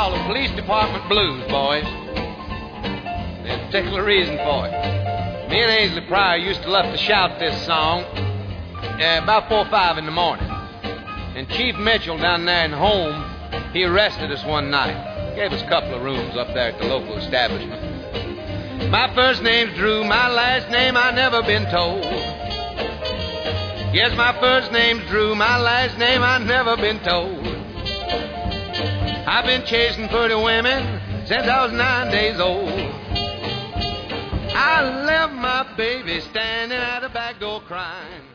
called the Police Department Blues, boys. There's a particular reason for it. Me and Ainsley Pryor used to love to shout this song about 4 or 5 in the morning. And Chief Mitchell down there in home, he arrested us one night. Gave us a couple of rooms up there at the local establishment. My first name's Drew, my last name I never been told. Yes, my first name's Drew, my last name I never been told. I've been chasing pretty women since I was 9 days old. I left my baby standing at the back door crying.